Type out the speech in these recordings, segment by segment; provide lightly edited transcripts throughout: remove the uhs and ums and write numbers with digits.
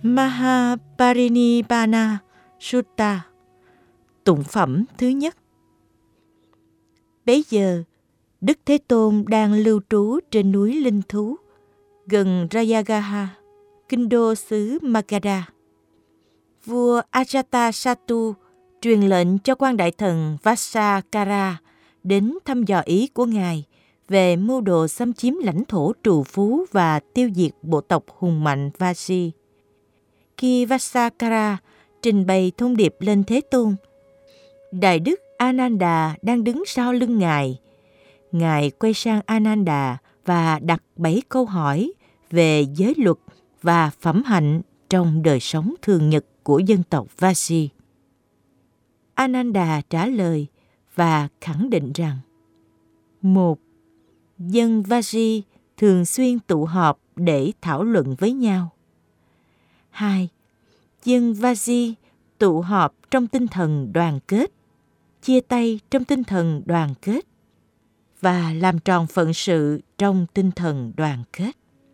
Mahaparinibbana Sutta, tụng phẩm thứ nhất. Bấy giờ, Đức Thế Tôn đang lưu trú trên núi Linh Thú, gần Rayagaha, kinh đô xứ Magadha. Vua Ajatasattu truyền lệnh cho quan đại thần Vassakara đến thăm dò ý của ngài về mưu đồ xâm chiếm lãnh thổ trù phú và tiêu diệt bộ tộc hùng mạnh Vasi. Khi Vassakara trình bày thông điệp lên Thế Tôn, Đại Đức Ananda đang đứng sau lưng ngài. Ngài quay sang Ananda và đặt 7 câu hỏi về giới luật và phẩm hạnh trong đời sống thường nhật của dân tộc Vasi. Ananda trả lời và khẳng định rằng: 1. Dân Vasi thường xuyên tụ họp để thảo luận với nhau. 2. Dân Vasi tụ họp trong tinh thần đoàn kết, chia tay trong tinh thần đoàn kết và làm tròn phận sự trong tinh thần đoàn kết.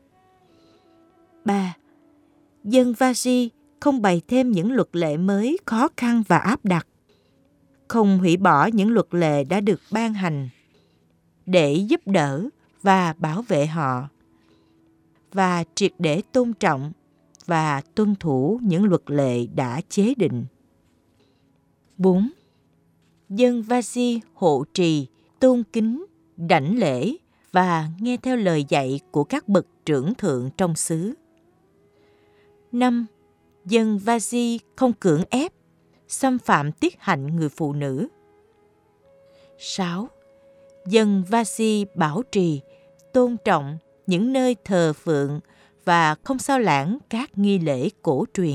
3. Dân Vasi không bày thêm những luật lệ mới khó khăn và áp đặt, không hủy bỏ những luật lệ đã được ban hành để giúp đỡ và bảo vệ họ, và triệt để tôn trọng và tuân thủ những luật lệ đã chế định. 4. Dân Vasi hộ trì, tôn kính, đảnh lễ và nghe theo lời dạy của các bậc trưởng thượng trong xứ. 5. Dân Vasi không cưỡng ép, xâm phạm tiết hạnh người phụ nữ. 6. Dân Vasi bảo trì, tôn trọng những nơi thờ phượng và không xao lãng các nghi lễ cổ truyền.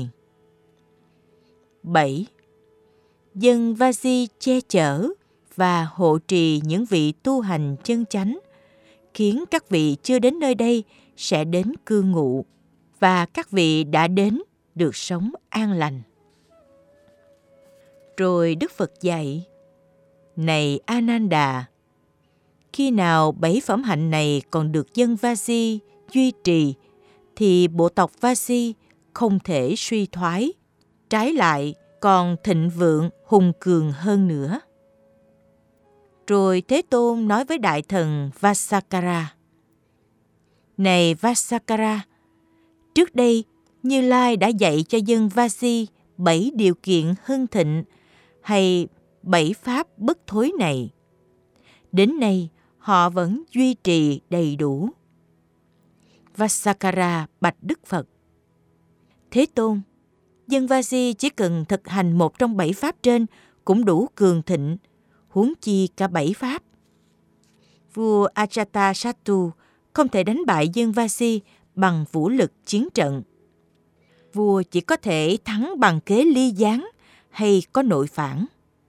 7. Dân Vasi che chở và hộ trì những vị tu hành chân chánh, khiến các vị chưa đến nơi đây sẽ đến cư ngụ, và các vị đã đến được sống an lành. Rồi Đức Phật dạy: Này Ananda, khi nào 7 phẩm hạnh này còn được dân Vasi duy trì, thì bộ tộc Vasi không thể suy thoái, trái lại còn thịnh vượng hùng cường hơn nữa. Rồi Thế Tôn nói với đại thần Vassakara: Này Vassakara, trước đây Như Lai đã dạy cho dân Vasi 7 điều kiện hưng thịnh hay 7 pháp bất thối này. Đến nay họ vẫn duy trì đầy đủ. Vassakara bạch Đức Phật: Thế Tôn, dân Vasi chỉ cần thực hành một trong 7 pháp trên cũng đủ cường thịnh, huống chi cả 7 pháp. Vua Ajatasattu không thể đánh bại dân Vasi bằng vũ lực chiến trận. Vua chỉ có thể thắng bằng kế ly gián hay có nội phản.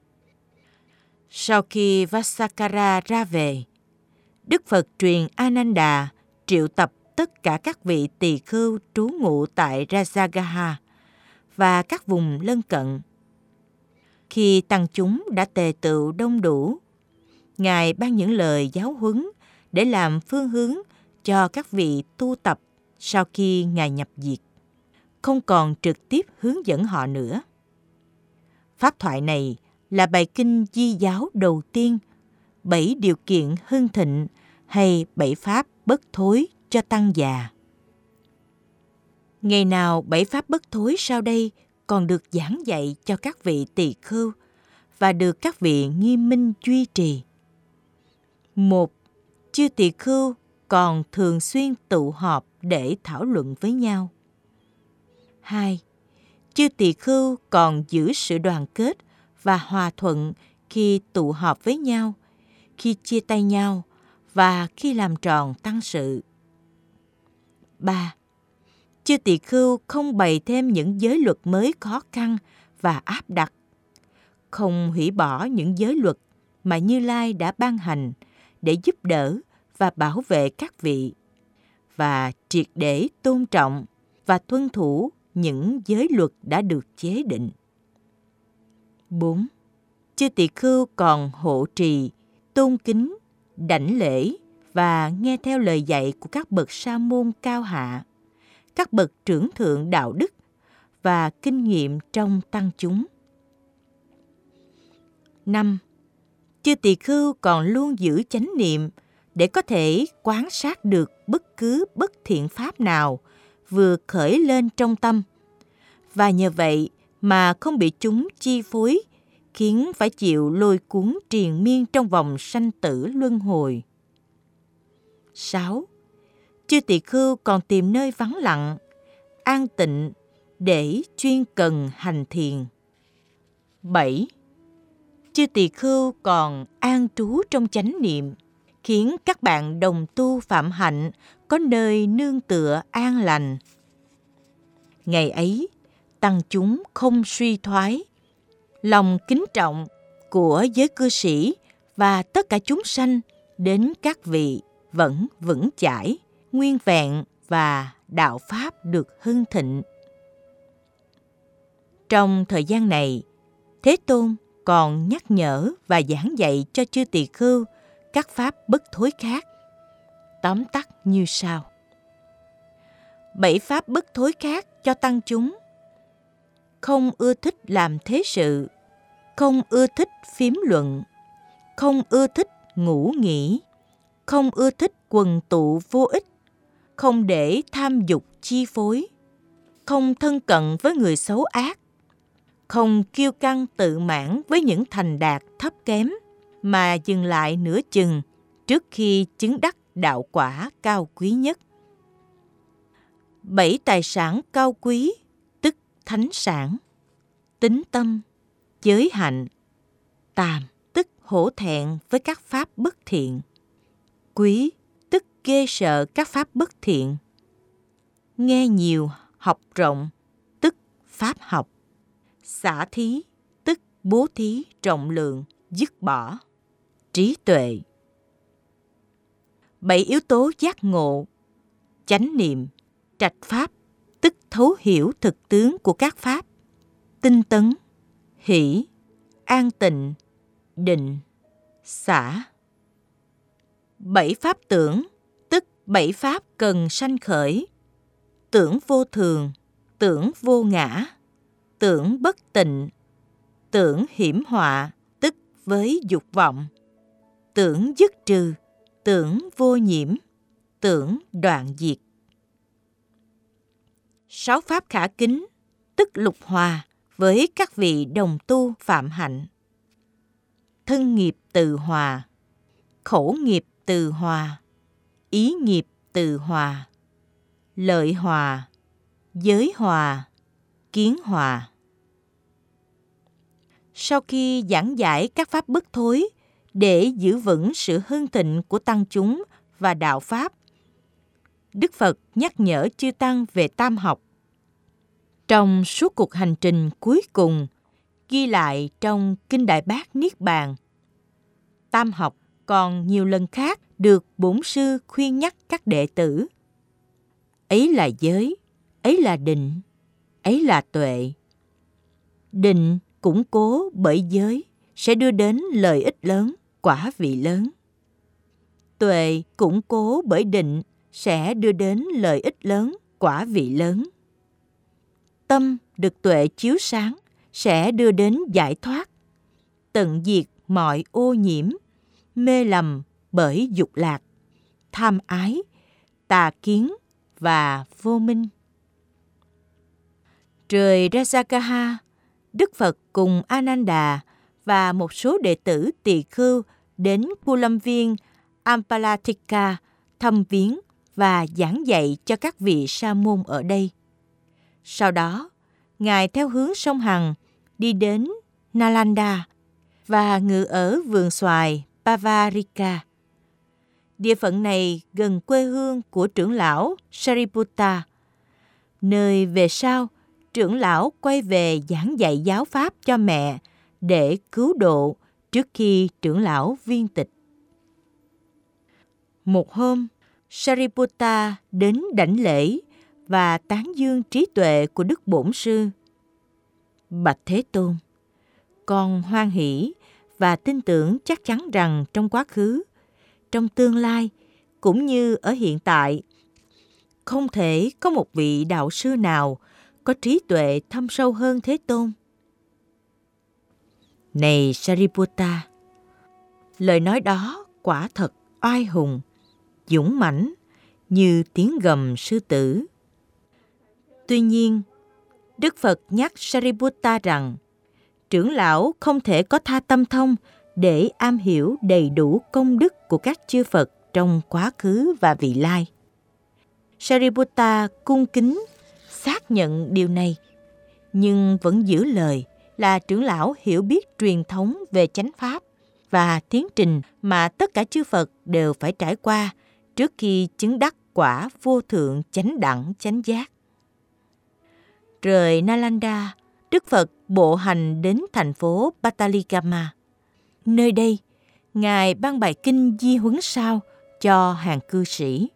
Sau khi Vassakara ra về, Đức Phật truyền Ananda triệu tập tất cả các vị tỳ khưu trú ngụ tại Rajagaha và các vùng lân cận. Khi tăng chúng đã tề tựu đông đủ, Ngài ban những lời giáo huấn để làm phương hướng cho các vị tu tập sau khi Ngài nhập diệt, không còn trực tiếp hướng dẫn họ nữa. Pháp thoại này là bài kinh Di giáo đầu tiên, 7 điều kiện hưng thịnh hay 7 pháp bất thối cho tăng già. Ngày nào 7 pháp bất thối sau đây còn được giảng dạy cho các vị tỳ khưu và được các vị nghiêm minh duy trì. 1. Chư tỳ khưu còn thường xuyên tụ họp để thảo luận với nhau. 2. Chư tỳ khưu còn giữ sự đoàn kết và hòa thuận khi tụ họp với nhau, khi chia tay nhau và khi làm tròn tăng sự. 3. Chư tỳ khưu không bày thêm những giới luật mới khó khăn và áp đặt, không hủy bỏ những giới luật mà Như Lai đã ban hành để giúp đỡ và bảo vệ các vị, và triệt để tôn trọng và tuân thủ những giới luật đã được chế định. 4. Chư tỳ khưu còn hộ trì, tôn kính, đảnh lễ và nghe theo lời dạy của các bậc sa môn cao hạ, các bậc trưởng thượng đạo đức và kinh nghiệm trong tăng chúng. 5. Chư tỳ khưu còn luôn giữ chánh niệm để có thể quan sát được bất cứ bất thiện pháp nào vừa khởi lên trong tâm, và nhờ vậy mà không bị chúng chi phối, khiến phải chịu lôi cuốn triền miên trong vòng sanh tử luân hồi. 6. Chư tỳ khưu còn tìm nơi vắng lặng, an tịnh để chuyên cần hành thiền. 7. Chư tỳ khưu còn an trú trong chánh niệm, khiến các bạn đồng tu phạm hạnh có nơi nương tựa an lành. Ngày ấy, tăng chúng không suy thoái. Lòng kính trọng của giới cư sĩ và tất cả chúng sanh đến các vị vẫn vững chãi, nguyên vẹn và đạo pháp được hưng thịnh. Trong thời gian này, Thế Tôn còn nhắc nhở và giảng dạy cho chư tỳ khưu các pháp bất thối khác. Tóm tắt như sau. 7 pháp bất thối khác cho tăng chúng: không ưa thích làm thế sự, không ưa thích phiếm luận, không ưa thích ngủ nghỉ, không ưa thích quần tụ vô ích, không để tham dục chi phối, không thân cận với người xấu ác, không kiêu căng tự mãn với những thành đạt thấp kém, mà dừng lại nửa chừng trước khi chứng đắc đạo quả cao quý nhất. 7 tài sản cao quý, tức thánh sản: tín tâm, giới hạnh; tàm, tức hổ thẹn với các pháp bất thiện; quý, tức ghê sợ các pháp bất thiện; nghe nhiều, học rộng, tức pháp học; xả thí, tức bố thí rộng lượng, dứt bỏ; trí tuệ. 7 yếu tố giác ngộ: chánh niệm, trạch pháp, tức thấu hiểu thực tướng của các pháp; tinh tấn, hỷ, an tịnh, định, xả. 7 pháp tưởng, tức 7 pháp cần sanh khởi: tưởng vô thường, tưởng vô ngã, tưởng bất tịnh, tưởng hiểm họa, tức với dục vọng, tưởng dứt trừ, tưởng vô nhiễm, tưởng đoạn diệt. 6 pháp khả kính, tức lục hòa với các vị đồng tu phạm hạnh: thân nghiệp từ hòa, khẩu nghiệp từ hòa, ý nghiệp từ hòa, lợi hòa, giới hòa, kiến hòa. Sau khi giảng giải các pháp bất thối để giữ vững sự hưng thịnh của tăng chúng và đạo pháp, Đức Phật nhắc nhở chư tăng về tam học. Trong suốt cuộc hành trình cuối cùng ghi lại trong Kinh Đại Bát Niết Bàn, tam học còn nhiều lần khác được Bổn Sư khuyên nhắc các đệ tử. Ấy là giới, ấy là định, ấy là tuệ. Định củng cố bởi giới sẽ đưa đến lợi ích lớn, quả vị lớn. Tuệ củng cố bởi định sẽ đưa đến lợi ích lớn, quả vị lớn. Tâm được tuệ chiếu sáng sẽ đưa đến giải thoát, tận diệt mọi ô nhiễm, mê lầm bởi dục lạc, tham ái, tà kiến và vô minh. Trời Rajagaha, Đức Phật cùng Ananda và một số đệ tử tỳ khưu đến khu lâm viên Ampalatika thăm viếng và giảng dạy cho các vị sa môn ở đây. Sau đó, Ngài theo hướng sông Hằng đi đến Nalanda và ngự ở vườn xoài Pavarika. Địa phận này gần quê hương của trưởng lão Sariputta, nơi về sau trưởng lão quay về giảng dạy giáo pháp cho mẹ để cứu độ trước khi trưởng lão viên tịch. Một hôm, Sariputta đến đảnh lễ và tán dương trí tuệ của Đức Bổn Sư. Bạch Thế Tôn, con hoan hỷ và tin tưởng chắc chắn rằng trong quá khứ, trong tương lai, cũng như ở hiện tại, không thể có một vị đạo sư nào có trí tuệ thâm sâu hơn Thế Tôn. Này Sariputta, lời nói đó quả thật oai hùng, dũng mãnh như tiếng gầm sư tử. Tuy nhiên, Đức Phật nhắc Sariputta rằng trưởng lão không thể có tha tâm thông để am hiểu đầy đủ công đức của các chư Phật trong quá khứ và vị lai. Sariputta cung kính xác nhận điều này, nhưng vẫn giữ lời là trưởng lão hiểu biết truyền thống về chánh pháp và tiến trình mà tất cả chư Phật đều phải trải qua trước khi chứng đắc quả vô thượng chánh đẳng chánh giác. Rời Nalanda, Đức Phật bộ hành đến thành phố Patalikama. Nơi đây, Ngài ban bài kinh Di Huấn Sao cho hàng cư sĩ.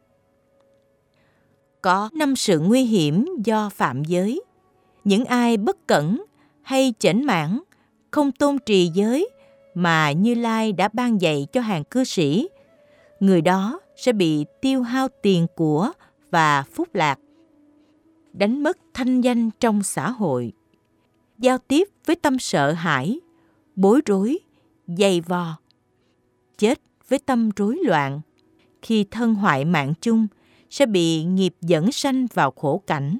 Có 5 sự nguy hiểm do phạm giới. Những ai bất cẩn hay chểnh mãn, không tôn trì giới mà Như Lai đã ban dạy cho hàng cư sĩ, người đó sẽ bị tiêu hao tiền của và phúc lạc, đánh mất thanh danh trong xã hội, giao tiếp với tâm sợ hãi, bối rối, dày vò, chết với tâm rối loạn, khi thân hoại mạng chung sẽ bị nghiệp dẫn sanh vào khổ cảnh.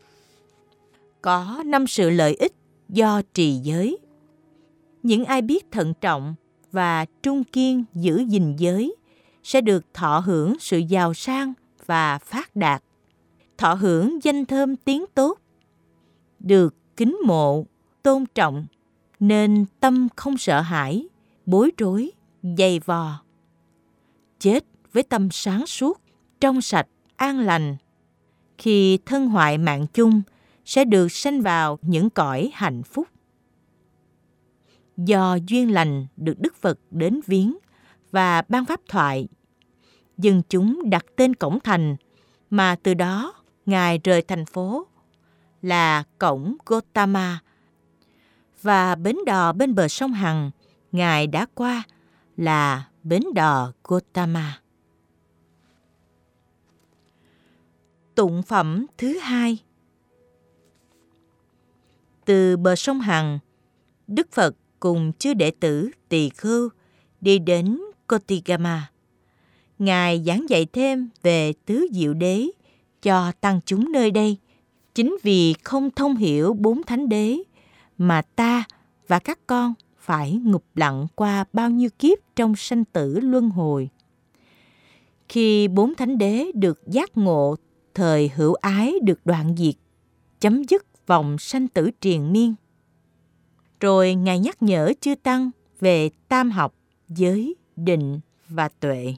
Có 5 sự lợi ích do trì giới. Những ai biết thận trọng và trung kiên giữ gìn giới sẽ được thọ hưởng sự giàu sang và phát đạt, thọ hưởng danh thơm tiếng tốt, được kính mộ, tôn trọng, nên tâm không sợ hãi, bối rối, dày vò, chết với tâm sáng suốt, trong sạch, an lành. Khi thân hoại mạng chung sẽ được sanh vào những cõi hạnh phúc. Do duyên lành được Đức Phật đến viếng và ban pháp thoại, dân chúng đặt tên cổng thành mà từ đó Ngài rời thành phố là cổng Gotama, và bến đò bên bờ sông Hằng Ngài đã qua là bến đò Gotama. Tụng phẩm thứ 2. Từ bờ sông Hằng, Đức Phật cùng chư đệ tử tỳ khưu đi đến Kotigama. Ngài giảng dạy thêm về tứ diệu đế cho tăng chúng nơi đây. Chính vì không thông hiểu 4 thánh đế mà ta và các con phải ngụp lặn qua bao nhiêu kiếp trong sanh tử luân hồi. Khi 4 thánh đế được giác ngộ, thời hữu ái được đoạn diệt, chấm dứt vòng sanh tử triền miên. Rồi Ngài nhắc nhở chư tăng về tam học, giới, định và tuệ.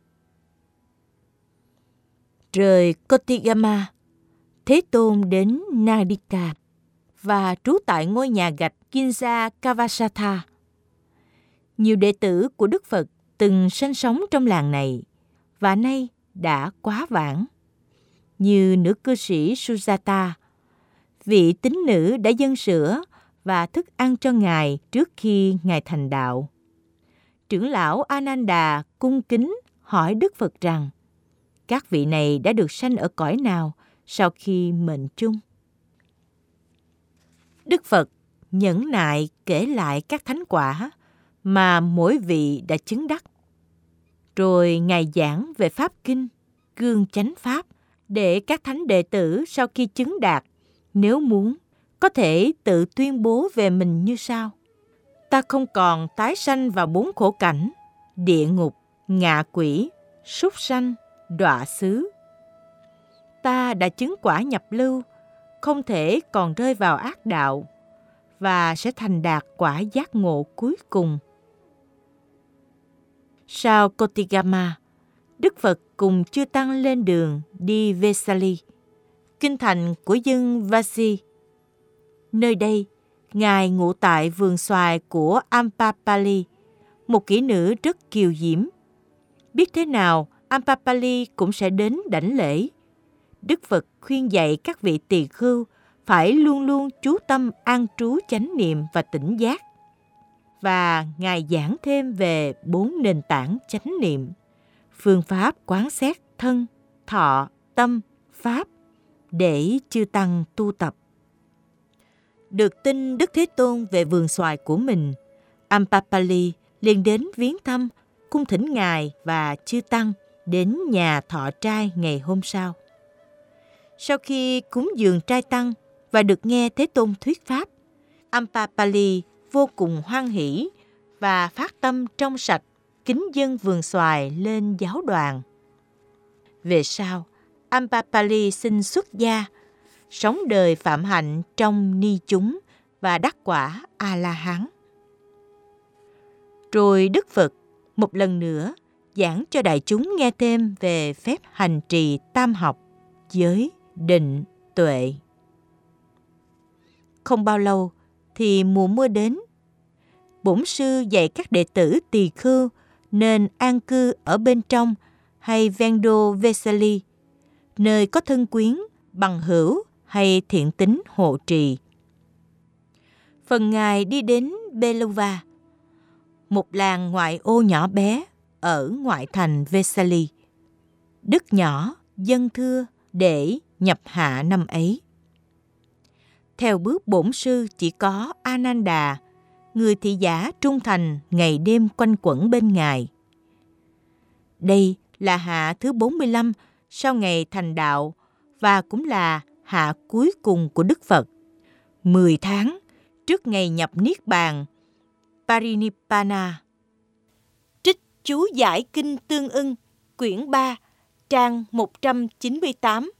Rời Kotigama, Thế Tôn đến Nadika và trú tại ngôi nhà gạch Kinsa Kavasatha. Nhiều đệ tử của Đức Phật từng sinh sống trong làng này và nay đã quá vãng. Như nữ cư sĩ Sujata, vị tín nữ đã dâng sữa và thức ăn cho Ngài trước khi Ngài thành đạo. Trưởng lão Ananda cung kính hỏi Đức Phật rằng các vị này đã được sanh ở cõi nào sau khi mệnh chung. Đức Phật nhẫn nại kể lại các thánh quả mà mỗi vị đã chứng đắc. Rồi Ngài giảng về Pháp Kinh, gương chánh Pháp, để các thánh đệ tử sau khi chứng đạt, nếu muốn, có thể tự tuyên bố về mình như sau. Ta không còn tái sanh vào 4 khổ cảnh: địa ngục, ngạ quỷ, súc sanh, đọa xứ. Ta đã chứng quả nhập lưu, không thể còn rơi vào ác đạo, và sẽ thành đạt quả giác ngộ cuối cùng. Sau Kotigama, Đức Phật cùng chư tăng lên đường đi Vesali, kinh thành của dân Vasi. Nơi đây, Ngài ngụ tại vườn xoài của Ampapali, một kỹ nữ rất kiều diễm. Biết thế nào, Ampapali cũng sẽ đến đảnh lễ. Đức Phật khuyên dạy các vị tỳ khưu phải luôn luôn chú tâm an trú chánh niệm và tỉnh giác. Và Ngài giảng thêm về 4 nền tảng chánh niệm, phương pháp quán xét thân, thọ, tâm, pháp để chư tăng tu tập. Được tin Đức Thế Tôn về vườn xoài của mình, Amrapali liền đến viếng thăm, cung thỉnh Ngài và chư Tăng đến nhà thọ trai ngày hôm sau. Sau khi cúng dường trai tăng và được nghe Thế Tôn thuyết pháp, Amrapali vô cùng hoan hỷ và phát tâm trong sạch kính dâng vườn xoài lên giáo đoàn. Về sau, Amrapali xin xuất gia, sống đời phạm hạnh trong ni chúng và đắc quả A-la-hán. Rồi Đức Phật một lần nữa giảng cho đại chúng nghe thêm về phép hành trì tam học, giới, định, tuệ. Không bao lâu thì mùa mưa đến. Bổn sư dạy các đệ tử tỳ khưu nên an cư ở bên trong hay ven đô Vesali, nơi có thân quyến, bằng hữu hay thiện tín hộ trì. Phần Ngài đi đến Beluva, một làng ngoại ô nhỏ bé ở ngoại thành Vesali. Đất nhỏ, dân thưa để nhập hạ năm ấy. Theo bước bổn sư chỉ có Ananda, người thị giả trung thành ngày đêm quanh quẩn bên Ngài. Đây là hạ thứ 45 sau ngày thành đạo và cũng là hạ cuối cùng của Đức Phật, 10 tháng trước ngày nhập Niết Bàn Parinibbana. Trích chú giải Kinh Tương ưng, quyển 3, trang 198.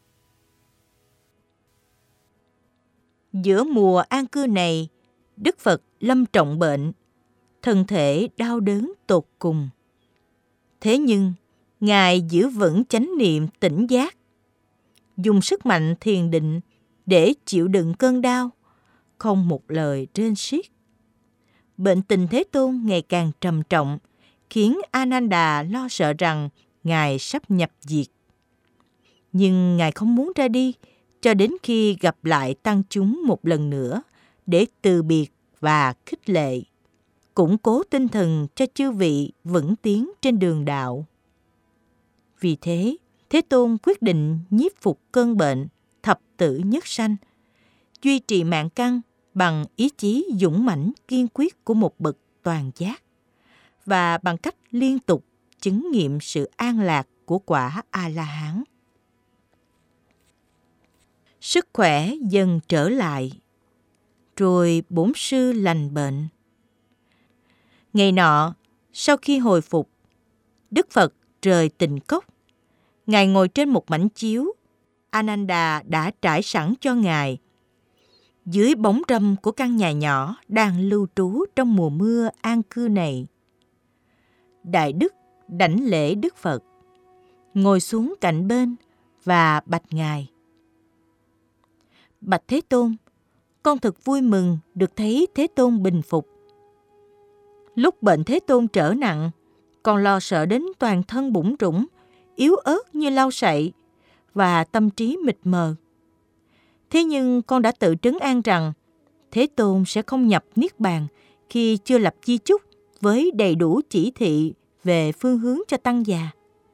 Giữa mùa an cư này, Đức Phật lâm trọng bệnh, thân thể đau đớn tột cùng. Thế nhưng, Ngài giữ vững chánh niệm tỉnh giác, dùng sức mạnh thiền định để chịu đựng cơn đau, không một lời rên xiết. Bệnh tình Thế Tôn ngày càng trầm trọng, khiến Ananda lo sợ rằng Ngài sắp nhập diệt. Nhưng Ngài không muốn ra đi cho đến khi gặp lại tăng chúng một lần nữa để từ biệt và khích lệ, củng cố tinh thần cho chư vị vững tiến trên đường đạo. Vì thế, Thế Tôn quyết định nhiếp phục cơn bệnh thập tử nhất sanh, duy trì mạng căn bằng ý chí dũng mãnh kiên quyết của một bậc toàn giác và bằng cách liên tục chứng nghiệm sự an lạc của quả A-la-hán. Sức khỏe dần trở lại, rồi bổn sư lành bệnh. Ngày nọ, sau khi hồi phục, Đức Phật rời Tịnh Cốc. Ngài ngồi trên một mảnh chiếu, Ananda đã trải sẵn cho Ngài. Dưới bóng râm của căn nhà nhỏ đang lưu trú trong mùa mưa an cư này. Đại Đức đảnh lễ Đức Phật, ngồi xuống cạnh bên và bạch Ngài: Bạch Thế Tôn, con thật vui mừng được thấy Thế Tôn bình phục. Lúc bệnh Thế Tôn trở nặng, con lo sợ đến toàn thân bủn rủn, yếu ớt như lau sậy và tâm trí mịt mờ. Thế nhưng con đã tự trấn an rằng Thế Tôn sẽ không nhập Niết Bàn khi chưa lập di chúc với đầy đủ chỉ thị về phương hướng cho tăng già.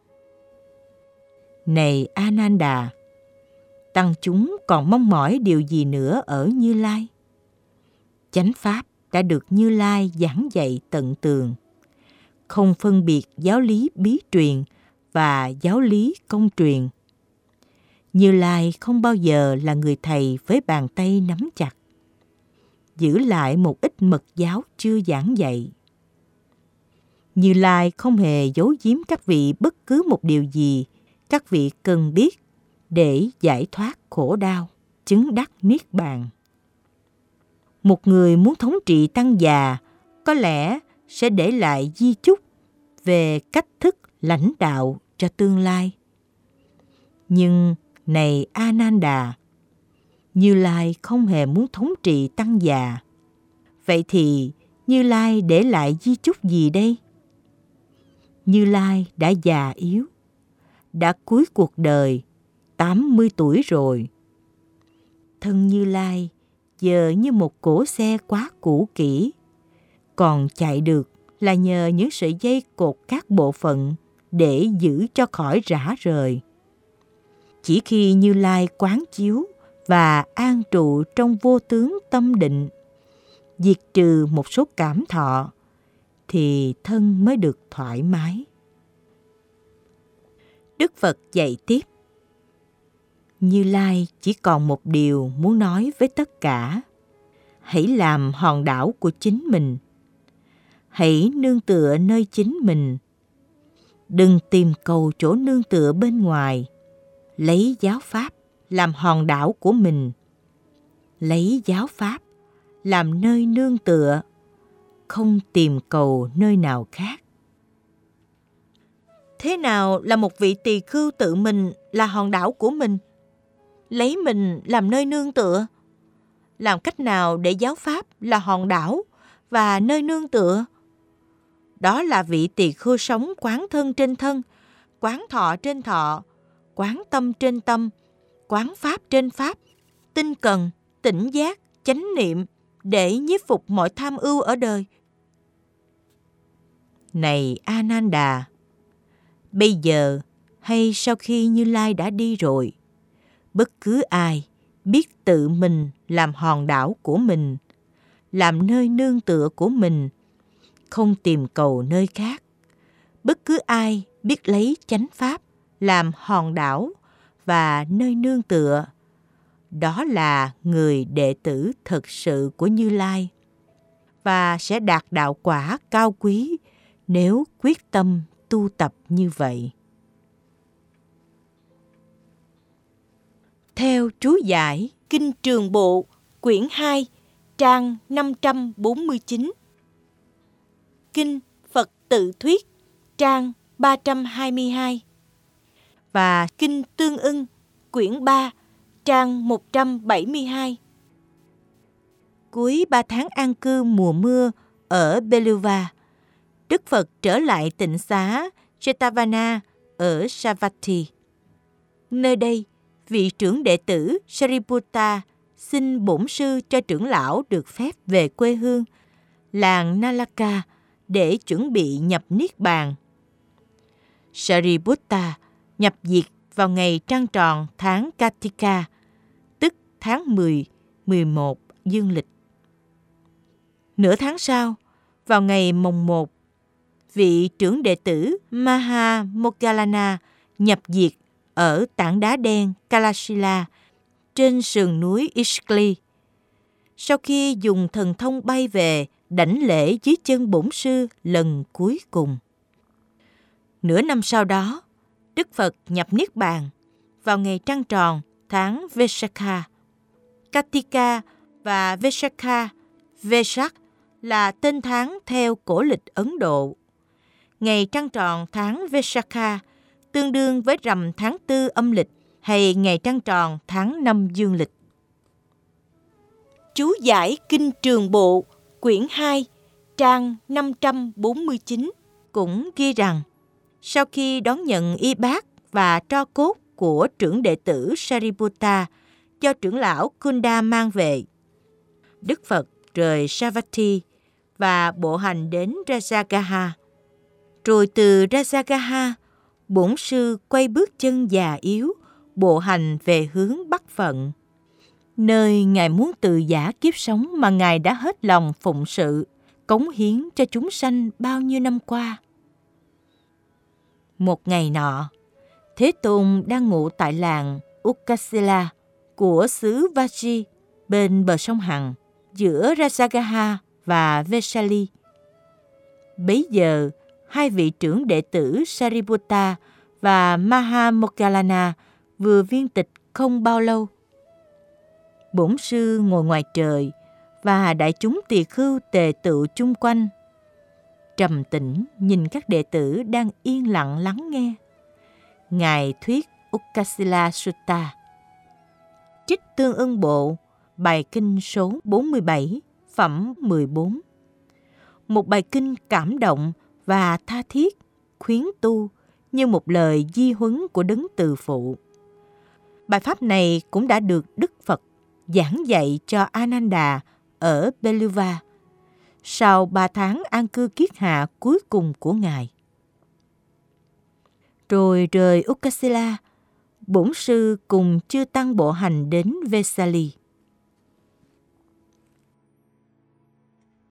Này Ananda, tăng chúng còn mong mỏi điều gì nữa ở Như Lai? Chánh pháp đã được Như Lai giảng dạy tận tường, không phân biệt giáo lý bí truyền và giáo lý công truyền. Như Lai không bao giờ là người thầy với bàn tay nắm chặt, giữ lại một ít mật giáo chưa giảng dạy. Như Lai không hề giấu giếm các vị bất cứ một điều gì các vị cần biết để giải thoát khổ đau, chứng đắc Niết Bàn. Một người muốn thống trị tăng già có lẽ sẽ để lại di chúc về cách thức lãnh đạo cho tương lai. Nhưng này Ananda, Như Lai không hề muốn thống trị tăng già. Vậy thì Như Lai để lại di chúc gì đây? Như Lai đã già yếu, đã cuối cuộc đời, 80 tuổi rồi. Thân Như Lai giờ như một cỗ xe quá cũ kỹ, còn chạy được là nhờ những sợi dây cột các bộ phận để giữ cho khỏi rã rời. Chỉ khi Như Lai quán chiếu và an trụ trong vô tướng tâm định, diệt trừ một số cảm thọ, thì thân mới được thoải mái. Đức Phật dạy tiếp: Như Lai chỉ còn một điều muốn nói với tất cả. Hãy làm hòn đảo của chính mình. Hãy nương tựa nơi chính mình. Đừng tìm cầu chỗ nương tựa bên ngoài. Lấy giáo pháp làm hòn đảo của mình. Lấy giáo pháp làm nơi nương tựa, không tìm cầu nơi nào khác. Thế nào là một vị tỳ khưu tự mình là hòn đảo của mình? Lấy mình làm nơi nương tựa? Làm cách nào để giáo pháp là hòn đảo và nơi nương tựa? Đó là vị tỳ khưu sống quán thân trên thân, quán thọ trên thọ, quán tâm trên tâm, quán pháp trên pháp, tinh cần, tỉnh giác, chánh niệm để nhiếp phục mọi tham ưu ở đời. Này Ananda, bây giờ hay sau khi Như Lai đã đi rồi, bất cứ ai biết tự mình làm hòn đảo của mình, làm nơi nương tựa của mình, không tìm cầu nơi khác. Bất cứ ai biết lấy chánh pháp làm hòn đảo và nơi nương tựa, đó là người đệ tử thực sự của Như Lai và sẽ đạt đạo quả cao quý nếu quyết tâm tu tập như vậy. Theo chú giải Kinh Trường Bộ, quyển 2, trang 549. Kinh Phật Tự Thuyết, trang 322. Và Kinh Tương Ưng, quyển 3, trang 172. Cuối 3 tháng an cư mùa mưa ở Beluva, Đức Phật trở lại tịnh xá Jetavana ở Savatthi. Nơi đây, vị trưởng đệ tử Sariputta xin bổn sư cho trưởng lão được phép về quê hương, làng Nalaka, để chuẩn bị nhập Niết Bàn. Sariputta nhập diệt vào ngày trăng tròn tháng Kartika, tức tháng 10, 11 dương lịch. Nửa tháng sau, vào ngày mồng 1, vị trưởng đệ tử Maha Moggallana nhập diệt ở tảng đá đen Kalasila trên sườn núi Ishkli. Sau khi dùng thần thông bay về đảnh lễ dưới chân bổn sư lần cuối cùng. Nửa năm sau đó, Đức Phật nhập Niết Bàn vào ngày trăng tròn tháng Vesakha. Kartika và Vesakha, Vesak là tên tháng theo cổ lịch Ấn Độ. Ngày trăng tròn tháng Vesakha tương đương với rằm tháng 4 âm lịch hay ngày trăng tròn tháng 5 dương lịch. Chú giải Kinh Trường Bộ, quyển 2, trang 549 cũng ghi rằng, sau khi đón nhận y bát và tro cốt của trưởng đệ tử Sariputta do trưởng lão Kunda mang về, Đức Phật rời Savatthi và bộ hành đến Rajagaha. Rồi từ Rajagaha, bổn sư quay bước chân già yếu, bộ hành về hướng Bắc Phận, nơi Ngài muốn từ giã kiếp sống mà Ngài đã hết lòng phụng sự, cống hiến cho chúng sanh bao nhiêu năm qua. Một ngày nọ, Thế Tôn đang ngụ tại làng Ukasila của xứ Vaji bên bờ sông Hằng, giữa Rajagaha và Vesali. Bấy giờ, hai vị trưởng đệ tử Sariputta và Maha Moggallana vừa viên tịch không bao lâu. Bổn sư ngồi ngoài trời và đại chúng tỳ khưu tề tựu chung quanh, trầm tĩnh nhìn các đệ tử đang yên lặng lắng nghe. Ngài thuyết Ukasila Sutta. Trích Tương Ưng Bộ, bài kinh số 47, phẩm 14. Một bài kinh cảm động và tha thiết, khuyến tu như một lời di huấn của Đấng Từ Phụ. Bài pháp này cũng đã được Đức Phật giảng dạy cho Ananda ở Beluva sau 3 tháng an cư kiết hạ cuối cùng của Ngài. Rồi rời Ukasila, Bổn sư cùng chư tăng bộ hành đến Vesali.